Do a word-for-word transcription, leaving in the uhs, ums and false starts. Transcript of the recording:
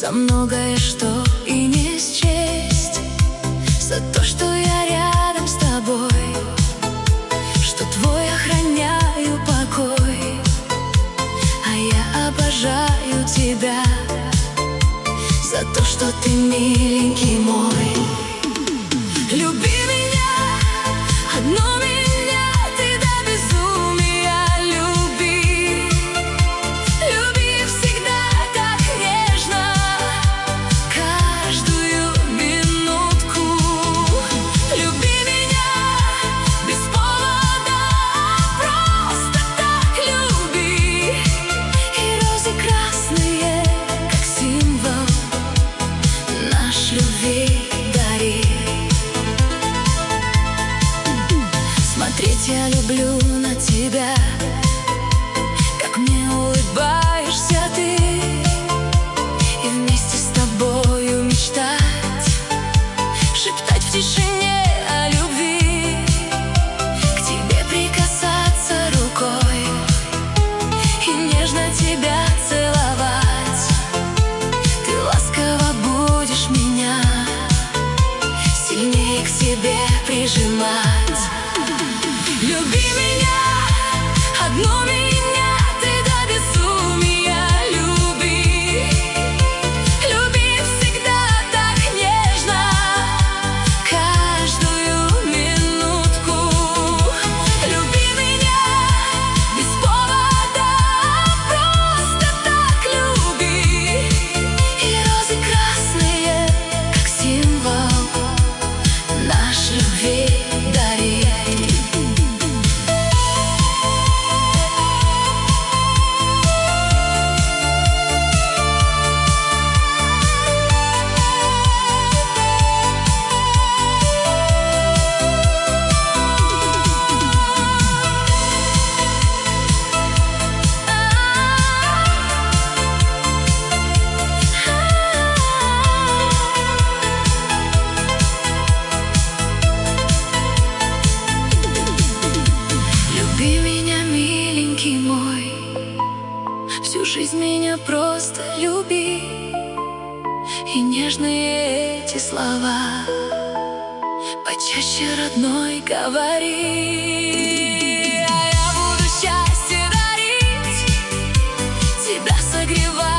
за многое, что и не счесть, за то, что я рядом с тобой, что твой охраняю покой, а я обожаю тебя за то, что ты миленький мой. Люби меня, одну меня, ты до безумия люби. Люби всегда так нежно, каждую минутку. Люби меня без повода, просто так люби. И розы красные, как символ наш любви дари. Смотреть я люблю на тебя, как мне улыбаешься ты, и вместе с тобою мечтать, шептать в тишине о любви, к тебе прикасаться рукой и нежно тебя целовать. Ты ласково будешь меня сильнее к себе прижимать. Люби меня, одну меня, ты до безумия люби. Люби всегда так нежно, каждую минутку. Люби меня без повода, просто так люби. И розы красные, как символ наш любви дари. Люби меня, миленький мой, всю жизнь меня просто люби. И нежные эти слова почаще, родной, говори. А я буду счастье дарить, тебя согревать.